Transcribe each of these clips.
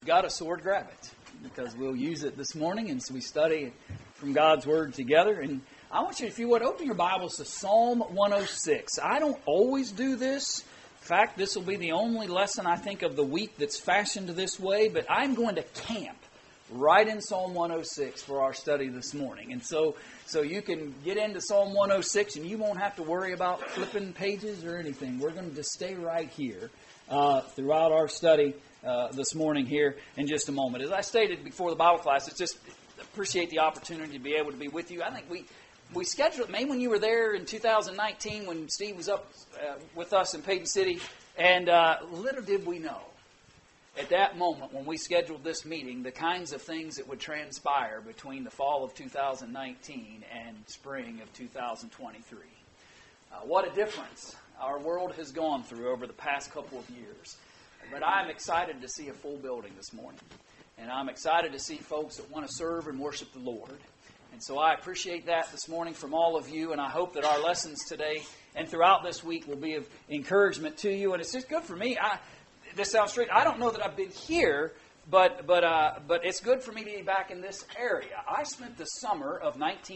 Got a sword, grab it, because we'll use it this morning as we study from God's Word together. And I want you, if you would, open your Bibles to Psalm 106. I don't always do this. In fact, this will be the only lesson, I think, of the week that's fashioned this way. But I'm going to camp right in Psalm 106 for our study this morning. And so you can get into Psalm 106 and you won't have to worry about flipping pages or anything. We're going to just stay right here throughout our study this morning here in just a moment. As I stated before the Bible class, it's just appreciate the opportunity to be able to be with you. I think we scheduled it, maybe when you were there in 2019 when Steve was up with us in Payton City, and little did we know at that moment when we scheduled this meeting the kinds of things that would transpire between the fall of 2019 and spring of 2023. What a difference our world has gone through over the past couple of years. But I'm excited to see a full building this morning. And I'm excited to see folks that want to serve and worship the Lord. And so I appreciate that this morning from all of you. And I hope that our lessons today and throughout this week will be of encouragement to you. And it's just good for me. This sounds strange. I don't know that I've been here, but it's good for me to be back in this area. I spent the summer of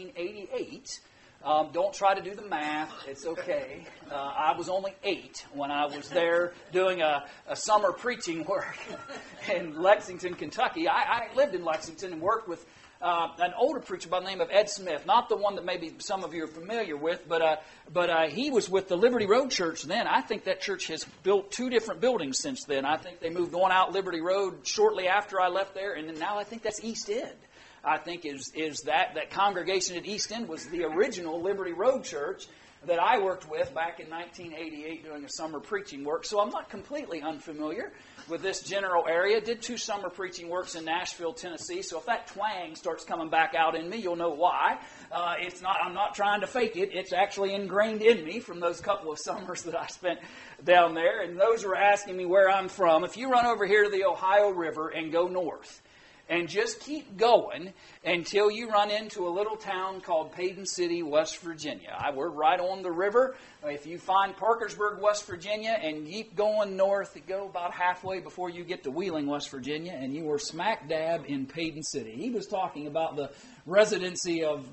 1988. Don't try to do the math. It's okay. I was only 8 when I was there doing a summer preaching work in Lexington, Kentucky. I lived in Lexington and worked with an older preacher by the name of Ed Smith. Not the one that maybe some of you are familiar with, but he was with the Liberty Road Church then. I think that church has built 2 different buildings since then. I think they moved one out Liberty Road shortly after I left there, and then now I think that's East End. I think is that congregation at East End was the original Liberty Road Church that I worked with back in 1988 doing a summer preaching work. So I'm not completely unfamiliar with this general area. Did 2 summer preaching works in Nashville, Tennessee. So if that twang starts coming back out in me, you'll know why. I'm not trying to fake it. It's actually ingrained in me from those couple of summers that I spent down there. And those who are asking me where I'm from, if you run over here to the Ohio River and go north, and just keep going until you run into a little town called Payton City, West Virginia. We're right on the river. If you find Parkersburg, West Virginia, and keep going north, you go about halfway before you get to Wheeling, West Virginia, and you are smack dab in Payton City. He was talking about the residency of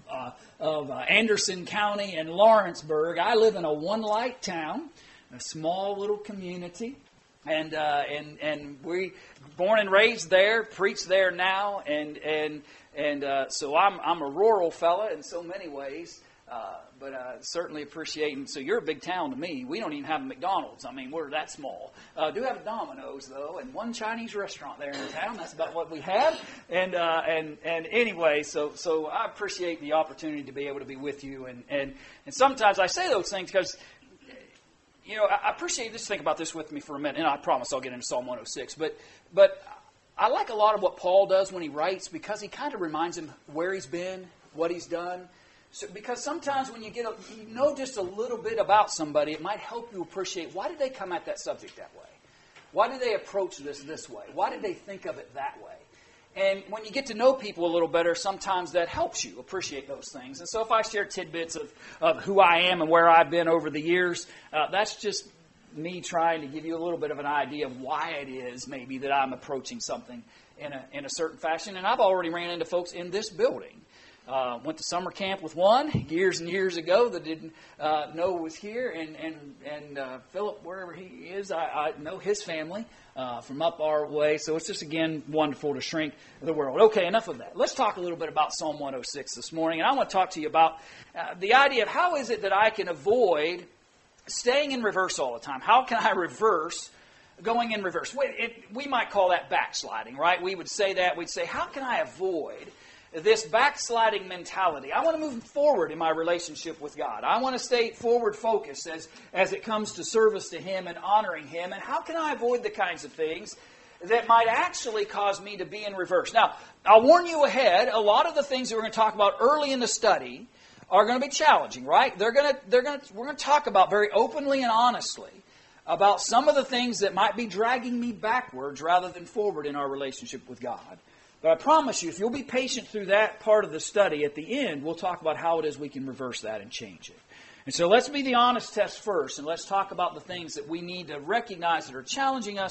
Anderson County and Lawrenceburg. I live in a one-light town, a small little community. And we born and raised there, preach there now, and so I'm a rural fella in so many ways, but I certainly appreciate. And so you're a big town to me. We don't even have a McDonald's. I mean, we're that small. Do have a Domino's though, and one Chinese restaurant there in town. That's about what we have. And anyway, so I appreciate the opportunity to be able to be with you. And sometimes I say those things because, you know, I appreciate you just think about this with me for a minute, and I promise I'll get into Psalm 106. But I like a lot of what Paul does when he writes because he kind of reminds him where he's been, what he's done. So, because sometimes when you know just a little bit about somebody, it might help you appreciate why did they come at that subject that way? Why did they approach this way? Why did they think of it that way? And when you get to know people a little better, sometimes that helps you appreciate those things. And so if I share tidbits of who I am and where I've been over the years, that's just me trying to give you a little bit of an idea of why it is maybe that I'm approaching something in a certain fashion. And I've already ran into folks in this building. Went to summer camp with one years and years ago that didn't know was here. And Philip, wherever he is, I know his family from up our way. So it's just, again, wonderful to shrink the world. Okay, enough of that. Let's talk a little bit about Psalm 106 this morning. And I want to talk to you about the idea of how is it that I can avoid staying in reverse all the time? How can I reverse going in reverse? We might call that backsliding, right? We would say that. We'd say, how can I avoid this backsliding mentality? I want to move forward in my relationship with God. I want to stay forward focused as it comes to service to Him and honoring Him. And how can I avoid the kinds of things that might actually cause me to be in reverse? Now, I'll warn you ahead, a lot of the things that we're going to talk about early in the study are going to be challenging, right? We're going to talk about very openly and honestly about some of the things that might be dragging me backwards rather than forward in our relationship with God. But I promise you, if you'll be patient through that part of the study, at the end, we'll talk about how it is we can reverse that and change it. And so let's be the honest test first, and let's talk about the things that we need to recognize that are challenging us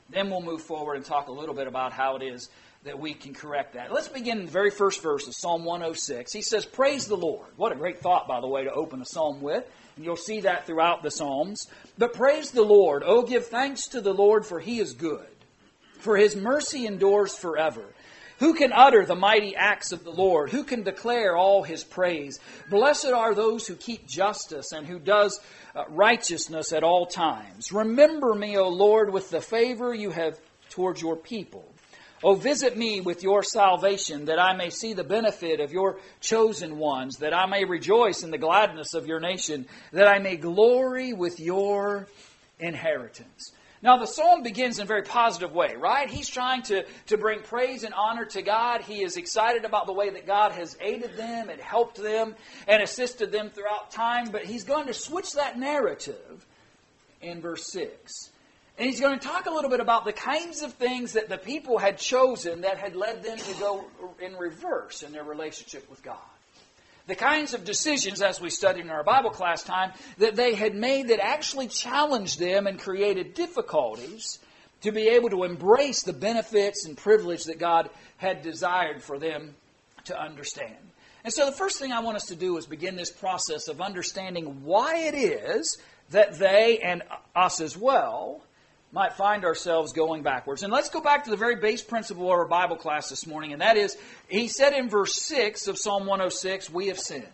Then we'll move forward and talk a little bit about how it is that we can correct that. Let's begin in the very first verse of Psalm 106. He says, "Praise the Lord." What a great thought, by the way, to open a psalm with. And you'll see that throughout the Psalms. But praise the Lord. Oh, give thanks to the Lord, for He is good. For His mercy endures forever. Who can utter the mighty acts of the Lord? Who can declare all His praise? Blessed are those who keep justice and who does righteousness at all times. Remember me, O Lord, with the favor you have towards your people. O visit me with your salvation, that I may see the benefit of your chosen ones, that I may rejoice in the gladness of your nation, that I may glory with your inheritance. Now, the psalm begins in a very positive way, right? He's trying to bring praise and honor to God. He is excited about the way that God has aided them and helped them and assisted them throughout time. But he's going to switch that narrative in verse 6. And he's going to talk a little bit about the kinds of things that the people had chosen that had led them to go in reverse in their relationship with God. The kinds of decisions, as we studied in our Bible class time, that they had made that actually challenged them and created difficulties to be able to embrace the benefits and privilege that God had desired for them to understand. And so the first thing I want us to do is begin this process of understanding why it is that they, and us as well, might find ourselves going backwards. And let's go back to the very base principle of our Bible class this morning, and that is, he said in verse 6 of Psalm 106, "We have sinned.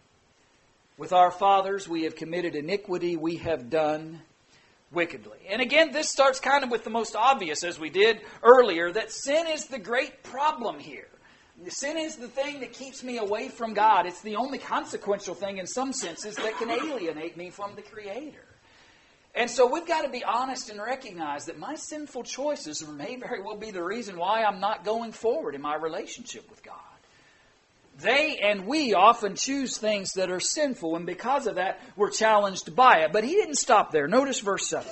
With our fathers we have committed iniquity, we have done wickedly." And again, this starts kind of with the most obvious, as we did earlier, that sin is the great problem here. Sin is the thing that keeps me away from God. It's the only consequential thing in some senses that can alienate me from the Creator. And so we've got to be honest and recognize that my sinful choices may very well be the reason why I'm not going forward in my relationship with God. They and we often choose things that are sinful, and because of that, we're challenged by it. But he didn't stop there. Notice verse 7.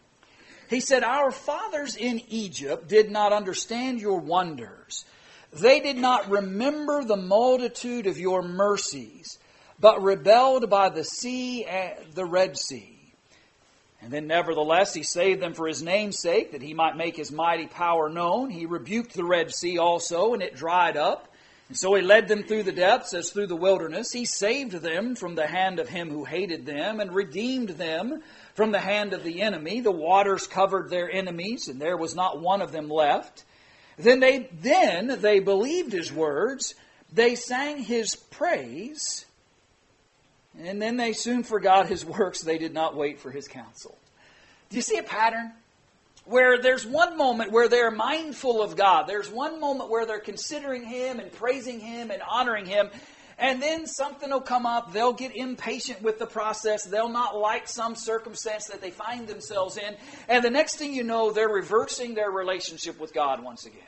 He said, "Our fathers in Egypt did not understand your wonders. They did not remember the multitude of your mercies, but rebelled by the sea, the Red Sea. And then nevertheless he saved them for his name's sake, that he might make his mighty power known. He rebuked the Red Sea also, and it dried up. And so he led them through the depths as through the wilderness. He saved them from the hand of him who hated them, and redeemed them from the hand of the enemy. The waters covered their enemies, and there was not one of them left. Then they believed his words. They sang his praise. And then they soon forgot his works. They did not wait for his counsel." Do you see a pattern? Where there's one moment where they're mindful of God. There's one moment where they're considering Him and praising Him and honoring Him. And then something will come up. They'll get impatient with the process. They'll not like some circumstance that they find themselves in. And the next thing you know, they're reversing their relationship with God once again.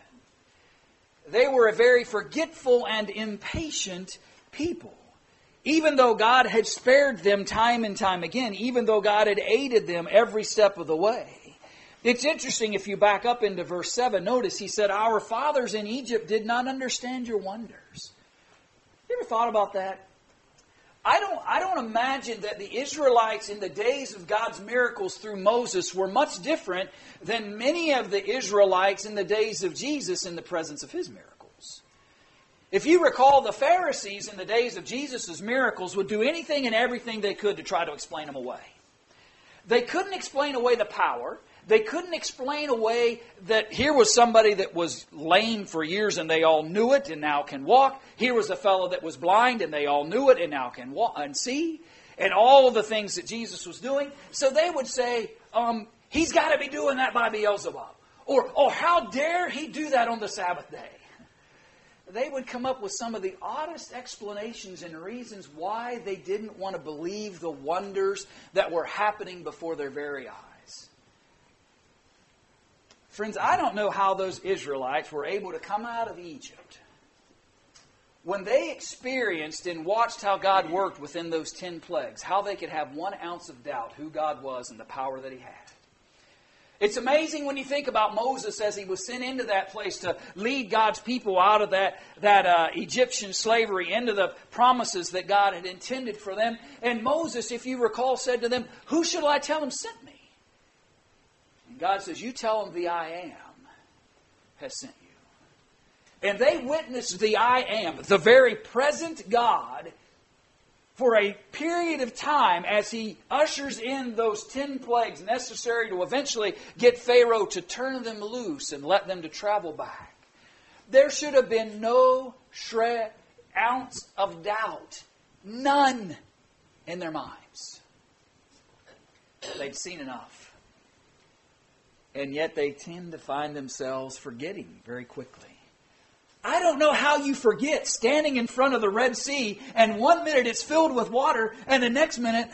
They were a very forgetful and impatient people. Even though God had spared them time and time again, even though God had aided them every step of the way. It's interesting, if you back up into verse 7, notice he said, "Our fathers in Egypt did not understand your wonders." You ever thought about that? I don't imagine that the Israelites in the days of God's miracles through Moses were much different than many of the Israelites in the days of Jesus in the presence of His miracles. If you recall, the Pharisees in the days of Jesus' miracles would do anything and everything they could to try to explain them away. They couldn't explain away the power. They couldn't explain away that here was somebody that was lame for years and they all knew it and now can walk. Here was a fellow that was blind and they all knew it and now can walk and see. And all of the things that Jesus was doing. So they would say, he's got to be doing that by Beelzebub. Or, oh, how dare he do that on the Sabbath day? They would come up with some of the oddest explanations and reasons why they didn't want to believe the wonders that were happening before their very eyes. Friends, I don't know how those Israelites were able to come out of Egypt when they experienced and watched how God worked within those 10 plagues, how they could have 1 ounce of doubt who God was and the power that He had. It's amazing when you think about Moses as he was sent into that place to lead God's people out of that Egyptian slavery into the promises that God had intended for them. And Moses, if you recall, said to them, "Who shall I tell him sent me?" God says, you tell them the I Am has sent you. And they witnessed the I Am, the very present God, for a period of time as He ushers in those 10 plagues necessary to eventually get Pharaoh to turn them loose and let them to travel back. There should have been no ounce of doubt, none, in their minds. They'd seen enough. And yet they tend to find themselves forgetting very quickly. I don't know how you forget standing in front of the Red Sea and 1 minute it's filled with water and the next minute...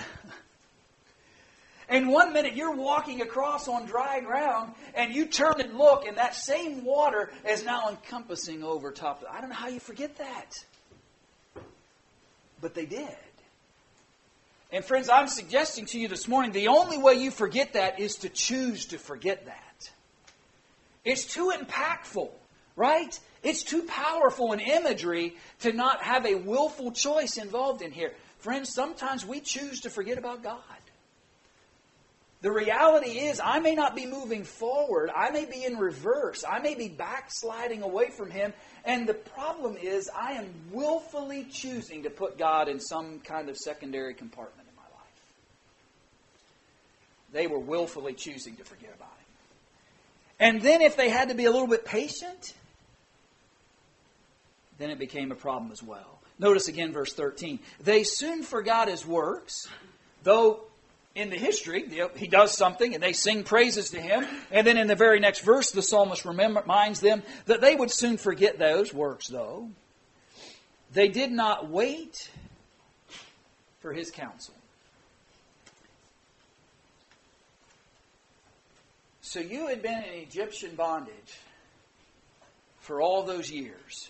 And 1 minute you're walking across on dry ground and you turn and look and that same water is now encompassing over top of it. I don't know how you forget that. But they did. And friends, I'm suggesting to you this morning, the only way you forget that is to choose to forget that. It's too impactful, right? It's too powerful an imagery to not have a willful choice involved in here. Friends, sometimes we choose to forget about God. The reality is, I may not be moving forward. I may be in reverse. I may be backsliding away from Him. And the problem is, I am willfully choosing to put God in some kind of secondary compartment in my life. They were willfully choosing to forget about Him. And then if they had to be a little bit patient, then it became a problem as well. Notice again verse 13. They soon forgot His works, though... In the history, He does something and they sing praises to Him. And then in the very next verse, the psalmist reminds them that they would soon forget those works, though. They did not wait for His counsel. So you had been in Egyptian bondage for all those years.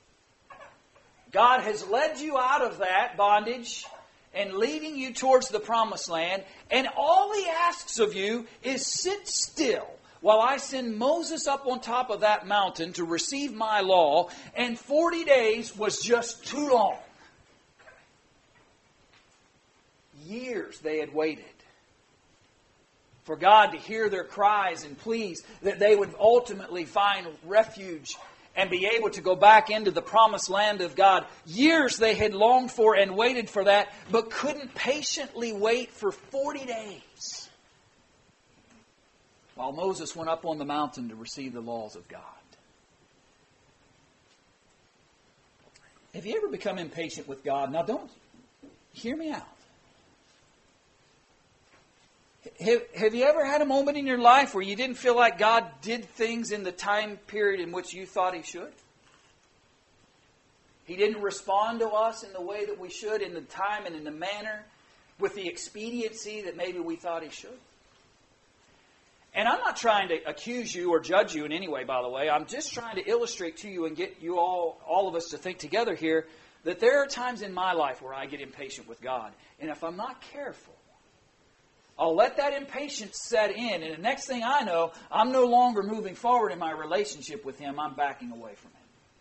God has led you out of that bondage and leading you towards the promised land. And all He asks of you is sit still while I send Moses up on top of that mountain to receive my law. And 40 days was just too long. Years they had waited for God to hear their cries and pleas that they would ultimately find refuge and be able to go back into the promised land of God. Years they had longed for and waited for that, but couldn't patiently wait for 40 days while Moses went up on the mountain to receive the laws of God. Have you ever become impatient with God? Now don't hear me out. Have you ever had a moment in your life where you didn't feel like God did things in the time period in which you thought He should? He didn't respond to us in the way that we should, in the time and in the manner, with the expediency that maybe we thought He should? And I'm not trying to accuse you or judge you in any way, by the way. I'm just trying to illustrate to you and get you all of us to think together here that there are times in my life where I get impatient with God. And if I'm not careful, I'll let that impatience set in, and the next thing I know, I'm no longer moving forward in my relationship with Him. I'm backing away from Him.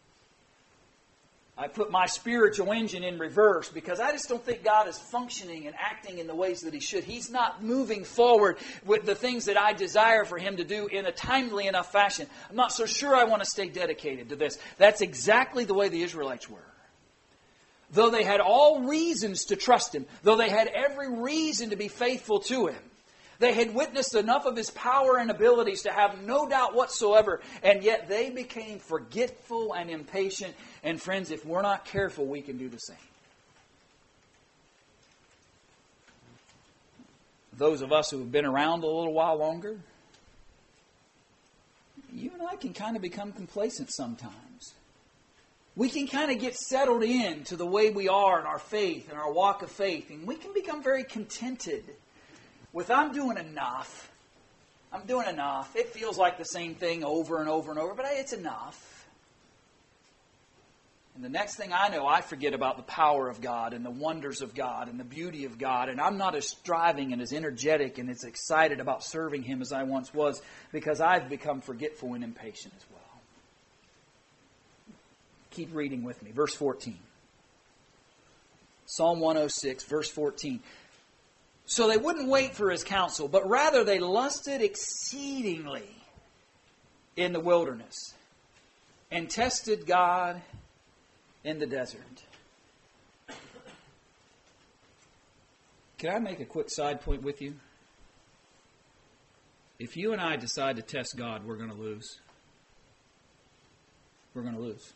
I put my spiritual engine in reverse because I just don't think God is functioning and acting in the ways that He should. He's not moving forward with the things that I desire for Him to do in a timely enough fashion. I'm not so sure I want to stay dedicated to this. That's exactly the way the Israelites were. Though they had all reasons to trust Him, though they had every reason to be faithful to Him, they had witnessed enough of His power and abilities to have no doubt whatsoever, and yet they became forgetful and impatient. And friends, if we're not careful, we can do the same. Those of us who have been around a little while longer, you and I can kind of become complacent sometimes. We can kind of get settled in to the way we are in our faith and our walk of faith. And we can become very contented with, I'm doing enough. I'm doing enough. It feels like the same thing over and over and over, but it's enough. And the next thing I know, I forget about the power of God and the wonders of God and the beauty of God. And I'm not as striving and as energetic and as excited about serving Him as I once was because I've become forgetful and impatient as well. Keep reading with me. Verse 14. Psalm 106, verse 14. So they wouldn't wait for his counsel, but rather they lusted exceedingly in the wilderness and tested God in the desert. Can I make a quick side point with you? If you and I decide to test God, we're going to lose. We're going to lose.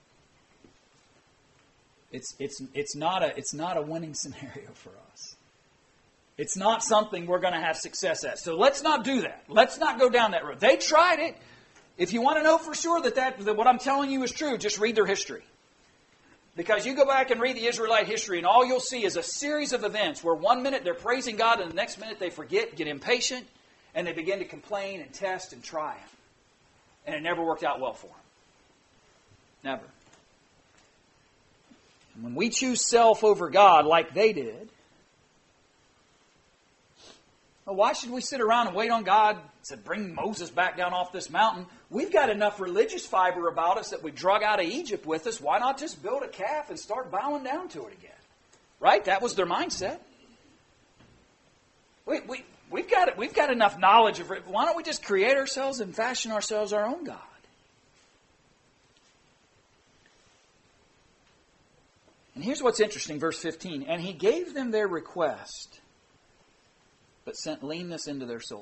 It's not a winning scenario for us. It's not something we're going to have success at. So let's not do that. Let's not go down that road. They tried it. If you want to know for sure that what I'm telling you is true, just read their history. Because you go back and read the Israelite history, and all you'll see is a series of events where one minute they're praising God, and the next minute they forget, get impatient, and they begin to complain and test and try. And it never worked out well for them. Never. And when we choose self over God like they did, well, why should we sit around and wait on God to bring Moses back down off this mountain? We've got enough religious fiber about us that we drug out of Egypt with us. Why not just build a calf and start bowing down to it again? Right? That was their mindset. We've got enough knowledge of it. Why don't we just create ourselves and fashion ourselves our own God? And here's what's interesting, verse 15. And he gave them their request, but sent leanness into their soul.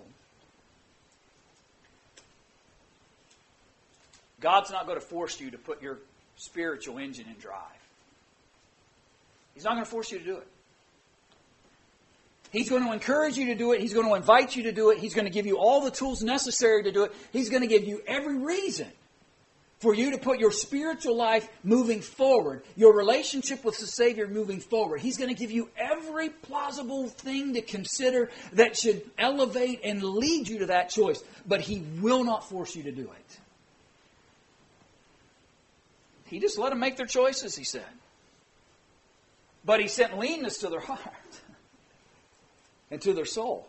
God's not going to force you to put your spiritual engine in drive. He's not going to force you to do it. He's going to encourage you to do it. He's going to invite you to do it. He's going to give you all the tools necessary to do it. He's going to give you every reason for you to put your spiritual life moving forward, your relationship with the Savior moving forward. He's going to give you every plausible thing to consider that should elevate and lead you to that choice. But He will not force you to do it. He just let them make their choices, He said. But He sent leanness to their heart and to their soul.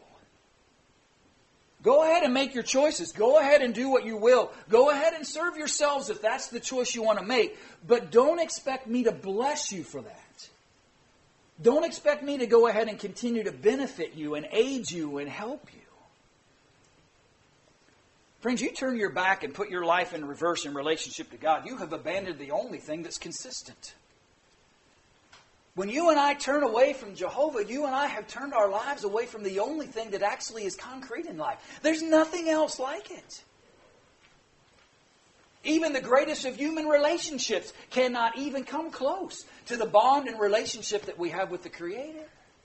Go ahead and make your choices. Go ahead and do what you will. Go ahead and serve yourselves if that's the choice you want to make. But don't expect me to bless you for that. Don't expect me to go ahead and continue to benefit you and aid you and help you. Friends, you turn your back and put your life in reverse in relationship to God, you have abandoned the only thing that's consistent. When you and I turn away from Jehovah, you and I have turned our lives away from the only thing that actually is concrete in life. There's nothing else like it. Even the greatest of human relationships cannot even come close to the bond and relationship that we have with the Creator.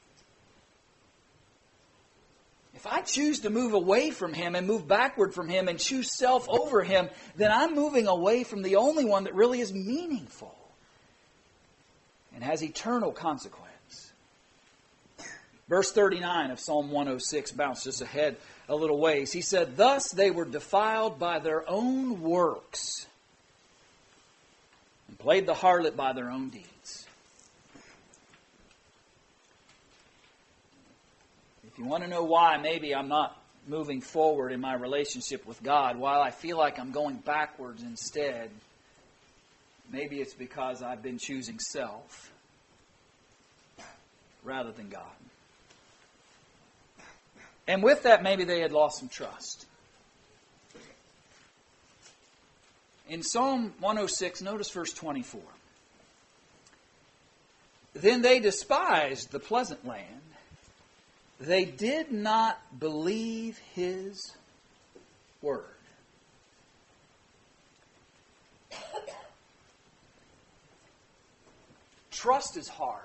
If I choose to move away from Him and move backward from Him and choose self over Him, then I'm moving away from the only one that really is meaningful and has eternal consequence. Verse 39 of Psalm 106 bounces ahead a little ways. He said, "Thus they were defiled by their own works and played the harlot by their own deeds." If you want to know why maybe I'm not moving forward in my relationship with God, while I feel like I'm going backwards instead, maybe it's because I've been choosing self rather than God. And with that, maybe they had lost some trust. In Psalm 106, notice verse 24. "Then they despised the pleasant land. They did not believe His word." Trust is hard.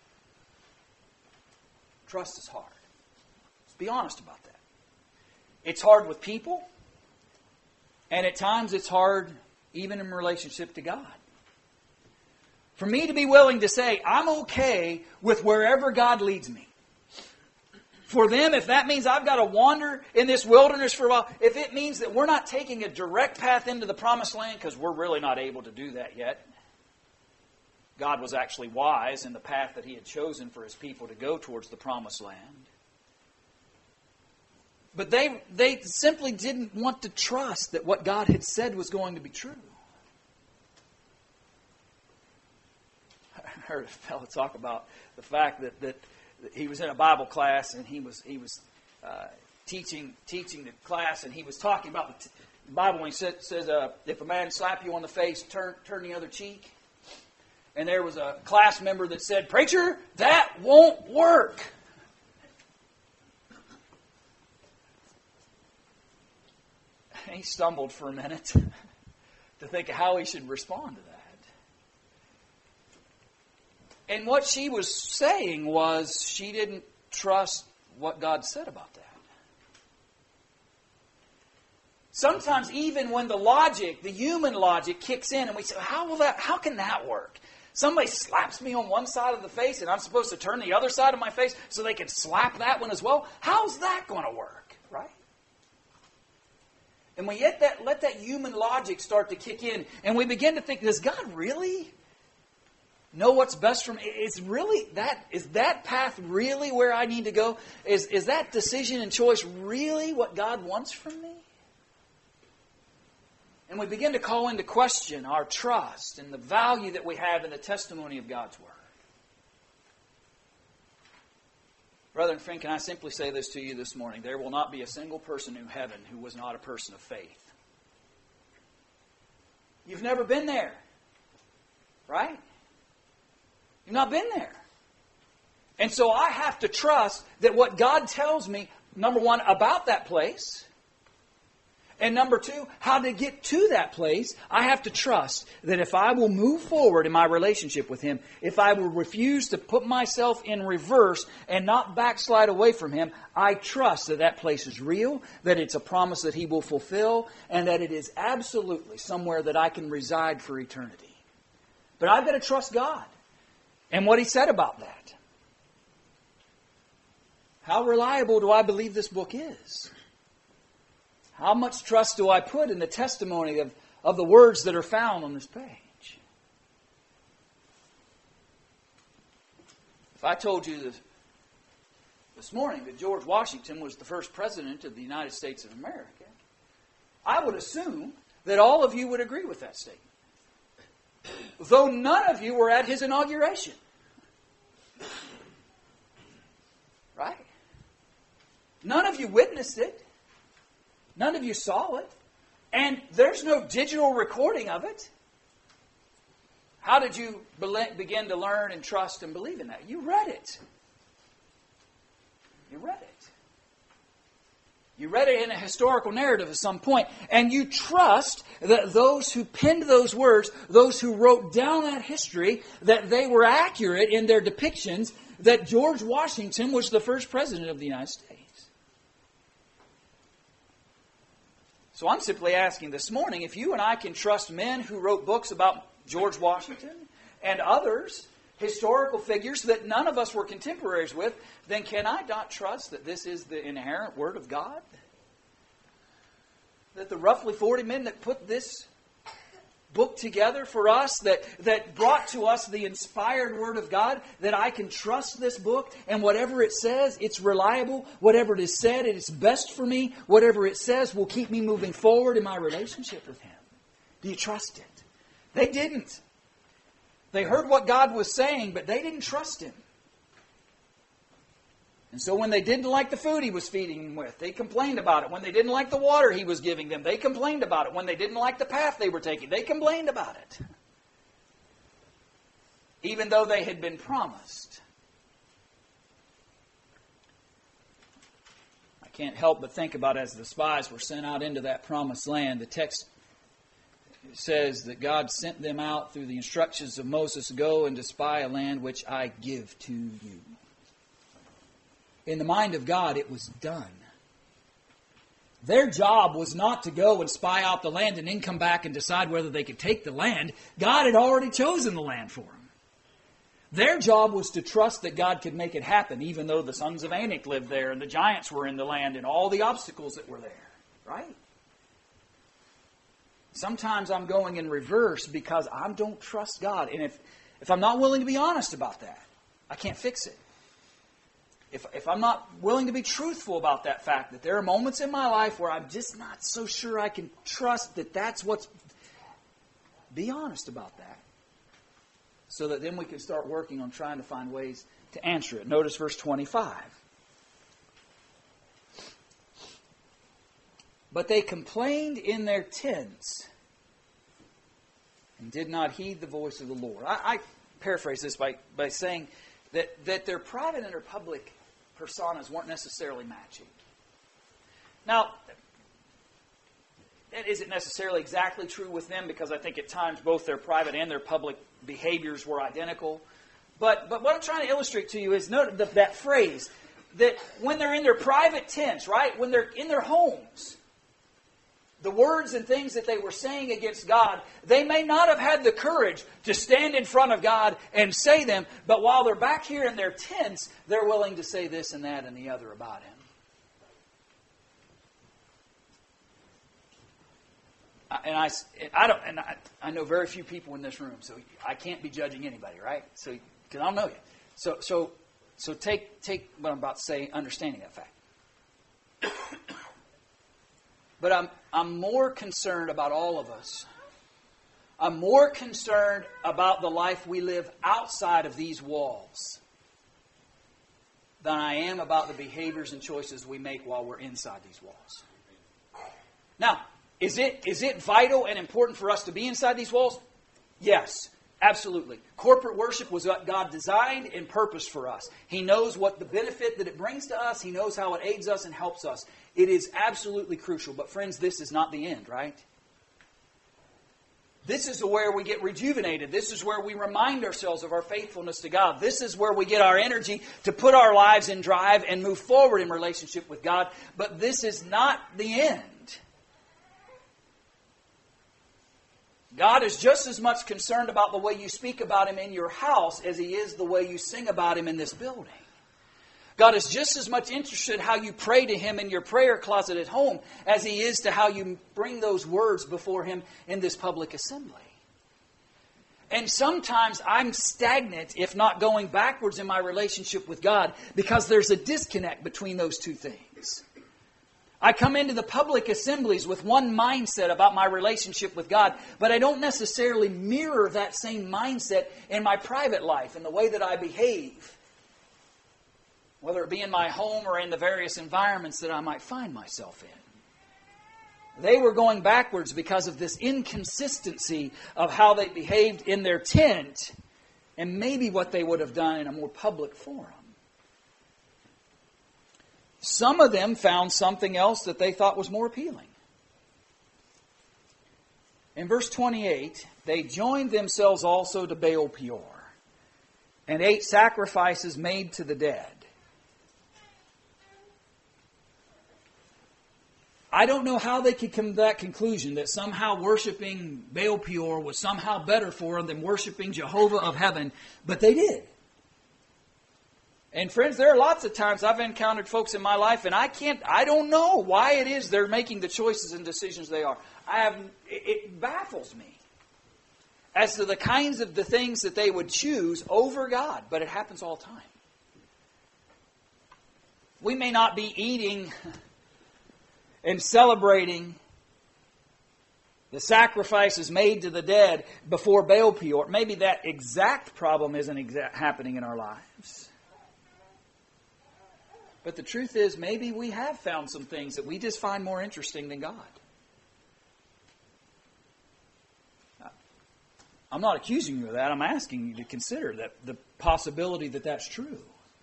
Trust is hard. Let's be honest about that. It's hard with people, and at times it's hard even in relationship to God. For me to be willing to say, I'm okay with wherever God leads me. For them, if that means I've got to wander in this wilderness for a while, if it means that we're not taking a direct path into the promised land, because we're really not able to do that yet. God was actually wise in the path that He had chosen for His people to go towards the promised land. But they simply didn't want to trust that what God had said was going to be true. I heard a fellow talk about the fact that he was in a Bible class, and he was teaching the class, and he was talking about the Bible. When he says, if a man slap you on the face, turn the other cheek. And there was a class member that said, "Preacher, that won't work." And he stumbled for a minute to think of how he should respond to that. And what she was saying was she didn't trust what God said about that. Sometimes even when the human logic kicks in and we say, how can that work? Somebody slaps me on one side of the face and I'm supposed to turn the other side of my face so they can slap that one as well? How's that going to work, right? And we let that human logic start to kick in and we begin to think, does God really know what's best for me? Is that path really where I need to go? Is that decision and choice really what God wants from me? And we begin to call into question our trust and the value that we have in the testimony of God's Word. Brother and friend, can I simply say this to you this morning? There will not be a single person in heaven who was not a person of faith. You've never been there, right? You've not been there. And so I have to trust that what God tells me, number one, about that place, and number two, how to get to that place, I have to trust that if I will move forward in my relationship with Him, if I will refuse to put myself in reverse and not backslide away from Him, I trust that that place is real, that it's a promise that He will fulfill, and that it is absolutely somewhere that I can reside for eternity. But I've got to trust God and what He said about that. How reliable do I believe this book is? How much trust do I put in the testimony of the words that are found on this page? If I told you this morning that George Washington was the first president of the United States of America, I would assume that all of you would agree with that statement. Though none of you were at his inauguration. Right? None of you witnessed it. None of you saw it. And there's no digital recording of it. How did you begin to learn and trust and believe in that? You read it. You read it. You read it in a historical narrative at some point. And you trust that those who penned those words, those who wrote down that history, that they were accurate in their depictions, that George Washington was the first president of the United States. So I'm simply asking this morning, if you and I can trust men who wrote books about George Washington and others, historical figures that none of us were contemporaries with, then can I not trust that this is the inerrant Word of God? That the roughly 40 men that put this book together for us, that brought to us the inspired Word of God, that I can trust this book, and whatever it says, it's reliable. Whatever it is said, it is best for me. Whatever it says will keep me moving forward in my relationship with Him. Do you trust it? They didn't. They heard what God was saying, but they didn't trust Him. And so when they didn't like the food He was feeding them with, they complained about it. When they didn't like the water He was giving them, they complained about it. When they didn't like the path they were taking, they complained about it. Even though they had been promised. I can't help but think about as the spies were sent out into that promised land, the text says that God sent them out through the instructions of Moses, "Go and spy a land which I give to you." In the mind of God, it was done. Their job was not to go and spy out the land and then come back and decide whether they could take the land. God had already chosen the land for them. Their job was to trust that God could make it happen, even though the sons of Anak lived there and the giants were in the land and all the obstacles that were there. Right? Sometimes I'm going in reverse because I don't trust God. And if I'm not willing to be honest about that, I can't fix it. If I'm not willing to be truthful about that fact, that there are moments in my life where I'm just not so sure I can trust that that's what's... Be honest about that. so that then we can start working on trying to find ways to answer it. Notice verse 25. But they complained in their tents and did not heed the voice of the Lord. I paraphrase this by saying that their private and their public personas weren't necessarily matching. Now, that isn't necessarily exactly true with them, because I think at times both their private and their public behaviors were identical. But what I'm trying to illustrate to you is note that phrase, that when they're in their private tents, right, when they're in their homes, the words and things that they were saying against God, they may not have had the courage to stand in front of God and say them, but while they're back here in their tents, they're willing to say this and that and the other about Him. I know very few people in this room, so I can't be judging anybody, right? So, because I don't know you. So take what I'm about to say, understanding that fact. But I'm more concerned about all of us. I'm more concerned about the life we live outside of these walls than I am about the behaviors and choices we make while we're inside these walls. Now, is it vital and important for us to be inside these walls? Yes, absolutely. Corporate worship was what God designed and purposed for us. He knows what the benefit that it brings to us. He knows how it aids us and helps us. It is absolutely crucial. But friends, this is not the end, right? This is where we get rejuvenated. This is where we remind ourselves of our faithfulness to God. This is where we get our energy to put our lives in drive and move forward in relationship with God. But this is not the end. God is just as much concerned about the way you speak about Him in your house as He is the way you sing about Him in this building. God is just as much interested how you pray to Him in your prayer closet at home as He is to how you bring those words before Him in this public assembly. And sometimes I'm stagnant, if not going backwards in my relationship with God, because there's a disconnect between those two things. I come into the public assemblies with one mindset about my relationship with God, but I don't necessarily mirror that same mindset in my private life, in the way that I behave, whether it be in my home or in the various environments that I might find myself in. They were going backwards because of this inconsistency of how they behaved in their tent and maybe what they would have done in a more public forum. Some of them found something else that they thought was more appealing. In verse 28, they joined themselves also to Baal Peor and ate sacrifices made to the dead. I don't know how they could come to that conclusion that somehow worshiping Baal Peor was somehow better for them than worshiping Jehovah of heaven, but they did. And friends, there are lots of times I've encountered folks in my life, and I don't know why it is they're making the choices and decisions they are. It baffles me as to the kinds of the things that they would choose over God, but it happens all the time. We may not be eating and celebrating the sacrifices made to the dead before Baal Peor. Maybe that exact problem isn't happening in our lives. But the truth is, maybe we have found some things that we just find more interesting than God. I'm not accusing you of that. I'm asking you to consider that the possibility that that's true.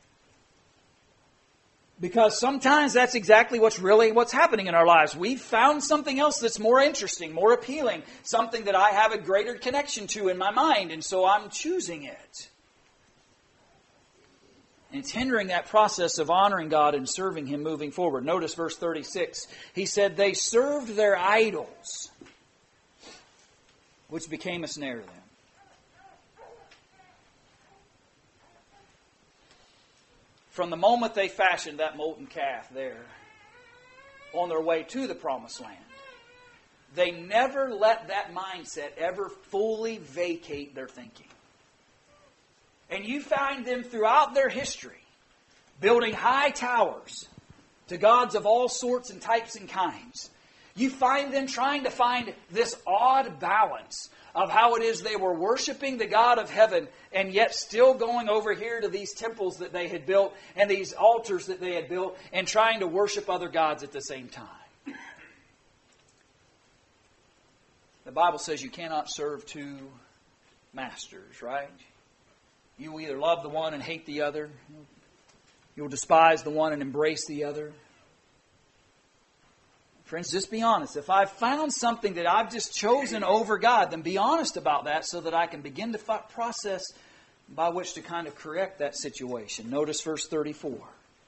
Because sometimes that's exactly what's happening in our lives. We've found something else that's more interesting, more appealing, something that I have a greater connection to in my mind, and so I'm choosing it. And it's hindering that process of honoring God and serving Him moving forward. Notice verse 36. He said, they served their idols, which became a snare to them. From the moment they fashioned that molten calf there, on their way to the promised land, they never let that mindset ever fully vacate their thinking. And you find them throughout their history building high towers to gods of all sorts and types and kinds. You find them trying to find this odd balance of how it is they were worshiping the God of heaven and yet still going over here to these temples that they had built and these altars that they had built and trying to worship other gods at the same time. The Bible says you cannot serve two masters, right? You will either love the one and hate the other. You'll despise the one and embrace the other. Friends, just be honest. If I've found something that I've just chosen over God, then be honest about that so that I can begin to process by which to kind of correct that situation. Notice verse 34.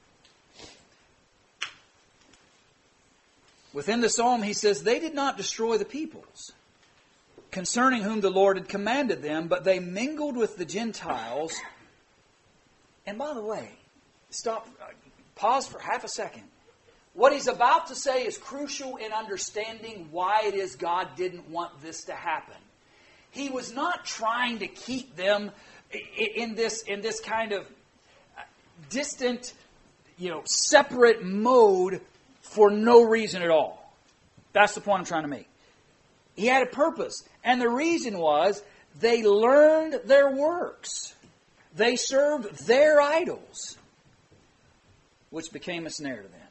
Within the psalm, he says, they did not destroy the peoples, concerning whom the Lord had commanded them, but they mingled with the Gentiles. And by the way, pause for half a second. What he's about to say is crucial in understanding why it is God didn't want this to happen. He was not trying to keep them in this kind of distant, separate mode for no reason at all. That's the point I'm trying to make. He had a purpose. And the reason was they learned their works. They served their idols, which became a snare to them.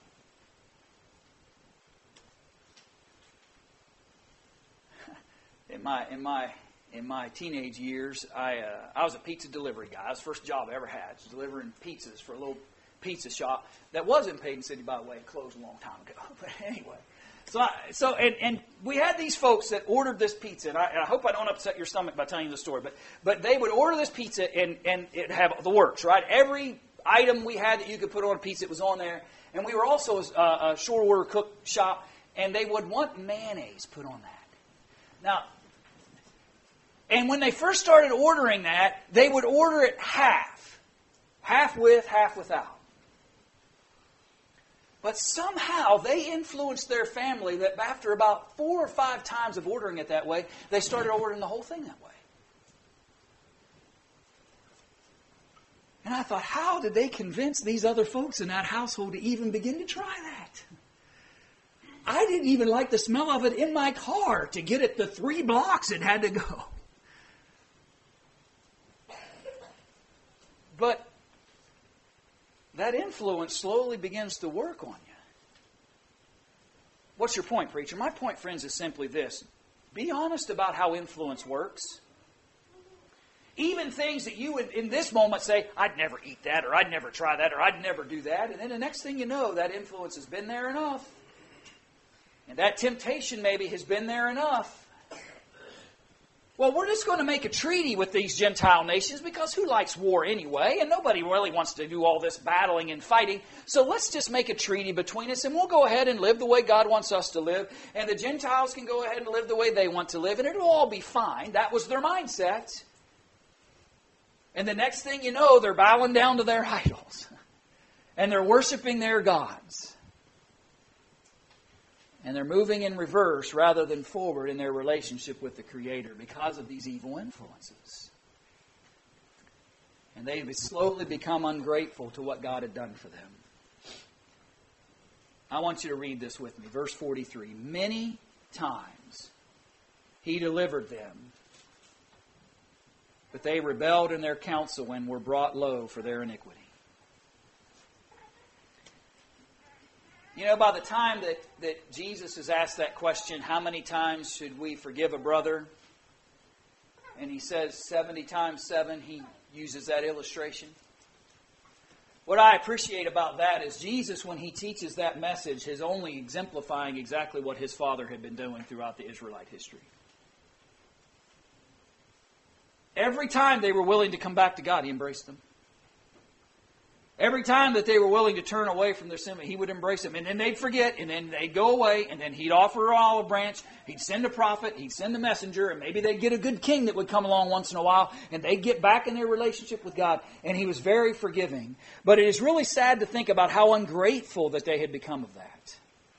In my teenage years, I was a pizza delivery guy. It was the first job I ever had. Was delivering pizzas for a little pizza shop that was in Paden City, by the way. It closed a long time ago. But anyway, so we had these folks that ordered this pizza, and I hope I don't upset your stomach by telling you the story. But they would order this pizza, and it'd have the works, right? Every item we had that you could put on a pizza, it was on there. And we were also a short order cook shop, and they would want mayonnaise put on that. Now, and when they first started ordering that, they would order it half. Half with, half without. But somehow they influenced their family that after about 4 or 5 times of ordering it that way, they started ordering the whole thing that way. And I thought, how did they convince these other folks in that household to even begin to try that? I didn't even like the smell of it in my car to get it the 3 blocks it had to go. But that influence slowly begins to work on you. What's your point, preacher? My point, friends, is simply this. Be honest about how influence works. Even things that you would, in this moment, say, I'd never eat that, or I'd never try that, or I'd never do that. And then the next thing you know, that influence has been there enough. And that temptation maybe has been there enough. Well, we're just going to make a treaty with these Gentile nations because who likes war anyway? And nobody really wants to do all this battling and fighting. So let's just make a treaty between us and we'll go ahead and live the way God wants us to live. And the Gentiles can go ahead and live the way they want to live. And it'll all be fine. That was their mindset. And the next thing you know, they're bowing down to their idols. And they're worshiping their gods. And they're moving in reverse rather than forward in their relationship with the Creator because of these evil influences. And they slowly become ungrateful to what God had done for them. I want you to read this with me. Verse 43. Many times He delivered them, but they rebelled in their counsel and were brought low for their iniquity. You know, by the time that Jesus is asked that question, how many times should we forgive a brother? And he says 70 times 7, he uses that illustration. What I appreciate about that is Jesus, when he teaches that message, is only exemplifying exactly what his Father had been doing throughout the Israelite history. Every time they were willing to come back to God, He embraced them. Every time that they were willing to turn away from their sin, He would embrace them. And then they'd forget, and then they'd go away, and then He'd offer an olive branch, He'd send a prophet, He'd send a messenger, and maybe they'd get a good king that would come along once in a while, and they'd get back in their relationship with God. And He was very forgiving. But it is really sad to think about how ungrateful that they had become of that.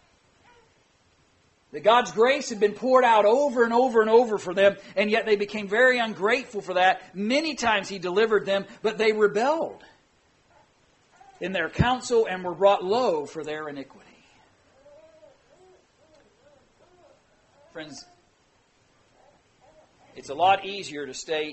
That God's grace had been poured out over and over and over for them, and yet they became very ungrateful for that. Many times He delivered them, but they rebelled in their counsel and were brought low for their iniquity. Friends, it's a lot easier to stay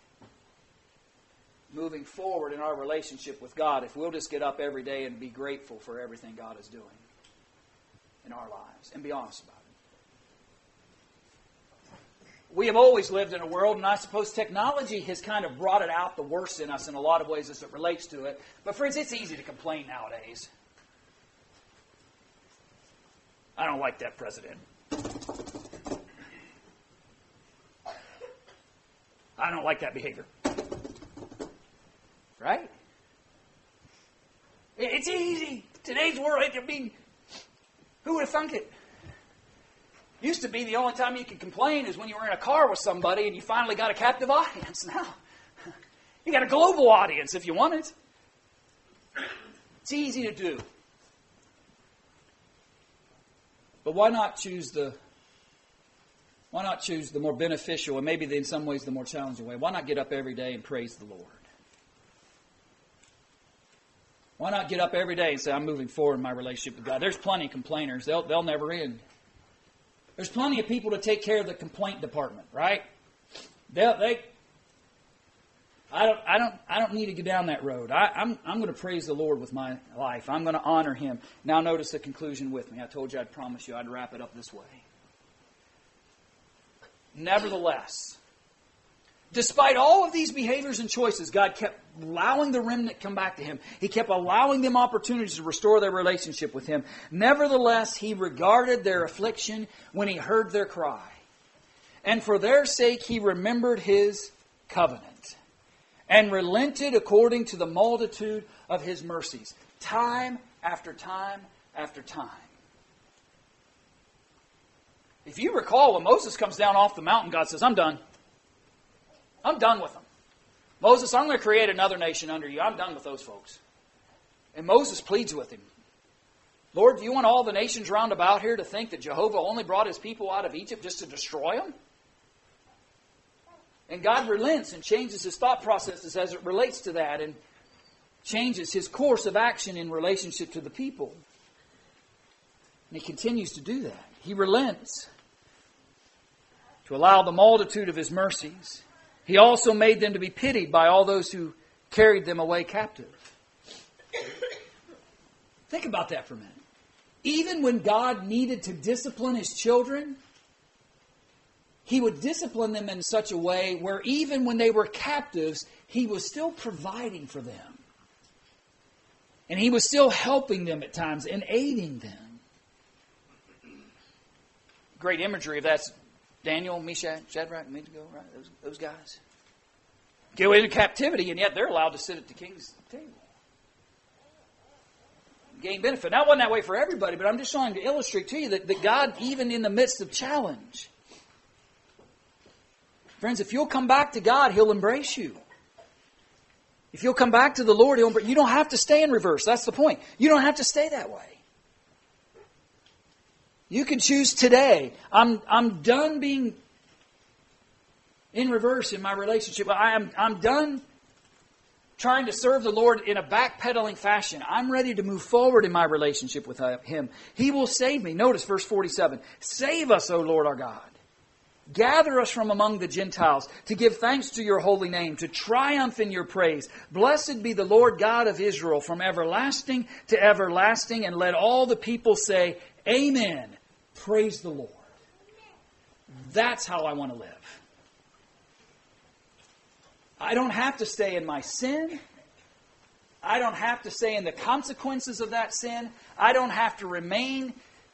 moving forward in our relationship with God if we'll just get up every day and be grateful for everything God is doing in our lives and be honest about it. We have always lived in a world, and I suppose technology has kind of brought it out the worst in us in a lot of ways as it relates to it. But friends, it's easy to complain nowadays. I don't like that president. I don't like that behavior. Right? It's easy. Today's world, who would have thunk it? Used to be the only time you could complain is when you were in a car with somebody and you finally got a captive audience. Now, you got a global audience if you want it. It's easy to do. But why not choose the more beneficial and maybe in some ways the more challenging way? Why not get up every day and praise the Lord? Why not get up every day and say, I'm moving forward in my relationship with God? There's plenty of complainers. They'll never end. There's plenty of people to take care of the complaint department, right? I don't need to go down that road. I'm going to praise the Lord with my life. I'm going to honor Him. Now notice the conclusion with me. I told you I'd promise you I'd wrap it up this way. Nevertheless, despite all of these behaviors and choices, God kept allowing the remnant come back to Him. He kept allowing them opportunities to restore their relationship with Him. Nevertheless, He regarded their affliction when He heard their cry. And for their sake, He remembered His covenant and relented according to the multitude of His mercies. Time after time after time. If you recall, when Moses comes down off the mountain, God says, I'm done. I'm done with them. Moses, I'm going to create another nation under you. I'm done with those folks. And Moses pleads with him. Lord, do you want all the nations round about here to think that Jehovah only brought His people out of Egypt just to destroy them? And God relents and changes His thought processes as it relates to that and changes His course of action in relationship to the people. And He continues to do that. He relents to allow the multitude of His mercies. He also made them to be pitied by all those who carried them away captive. Think about that for a minute. Even when God needed to discipline His children, He would discipline them in such a way where even when they were captives, He was still providing for them. And He was still helping them at times and aiding them. Great imagery of that's Daniel, Meshach, Shadrach, Abednego, right? Those guys. Go into captivity, and yet they're allowed to sit at the king's table. Gain benefit. Now, it wasn't that way for everybody, but I'm just trying to illustrate to you that God, even in the midst of challenge, friends, if you'll come back to God, He'll embrace you. If you'll come back to the Lord, He'll embrace you. You don't have to stay in reverse. That's the point. You don't have to stay that way. You can choose today. I'm done being in reverse in my relationship. I'm done trying to serve the Lord in a backpedaling fashion. I'm ready to move forward in my relationship with Him. He will save me. Notice verse 47. Save us, O Lord our God. Gather us from among the Gentiles to give thanks to your holy name, to triumph in your praise. Blessed be the Lord God of Israel from everlasting to everlasting. And let all the people say, Amen. Praise the Lord. That's how I want to live. I don't have to stay in my sin. I don't have to stay in the consequences of that sin. I don't have to remain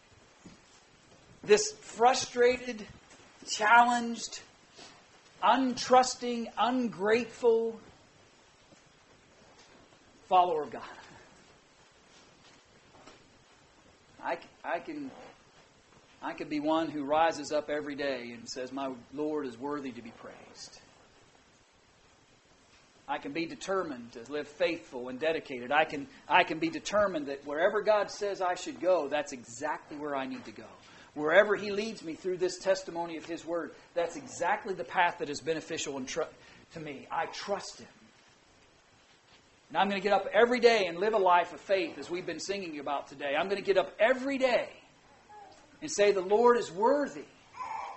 this frustrated, challenged, untrusting, ungrateful follower of God. I can be one who rises up every day and says, my Lord is worthy to be praised. I can be determined to live faithful and dedicated. I can be determined that wherever God says I should go, that's exactly where I need to go. Wherever He leads me through this testimony of His Word, that's exactly the path that is beneficial to me. I trust Him. And I'm going to get up every day and live a life of faith as we've been singing about today. I'm going to get up every day and say the Lord is worthy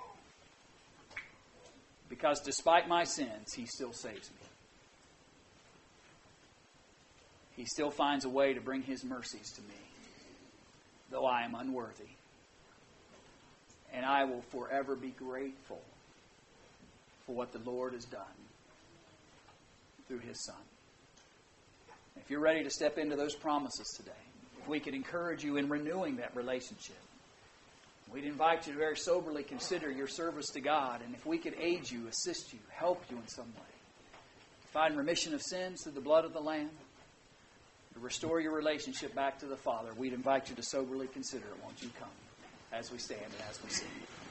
Because despite my sins, He still saves me. He still finds a way to bring His mercies to me, though I am unworthy. And I will forever be grateful for what the Lord has done through His Son. If you're ready to step into those promises today, if we could encourage you in renewing that relationship, we'd invite you to very soberly consider your service to God, and if we could aid you, assist you, help you in some way, to find remission of sins through the blood of the Lamb, to restore your relationship back to the Father, we'd invite you to soberly consider it. Won't you come as we stand and as we sing?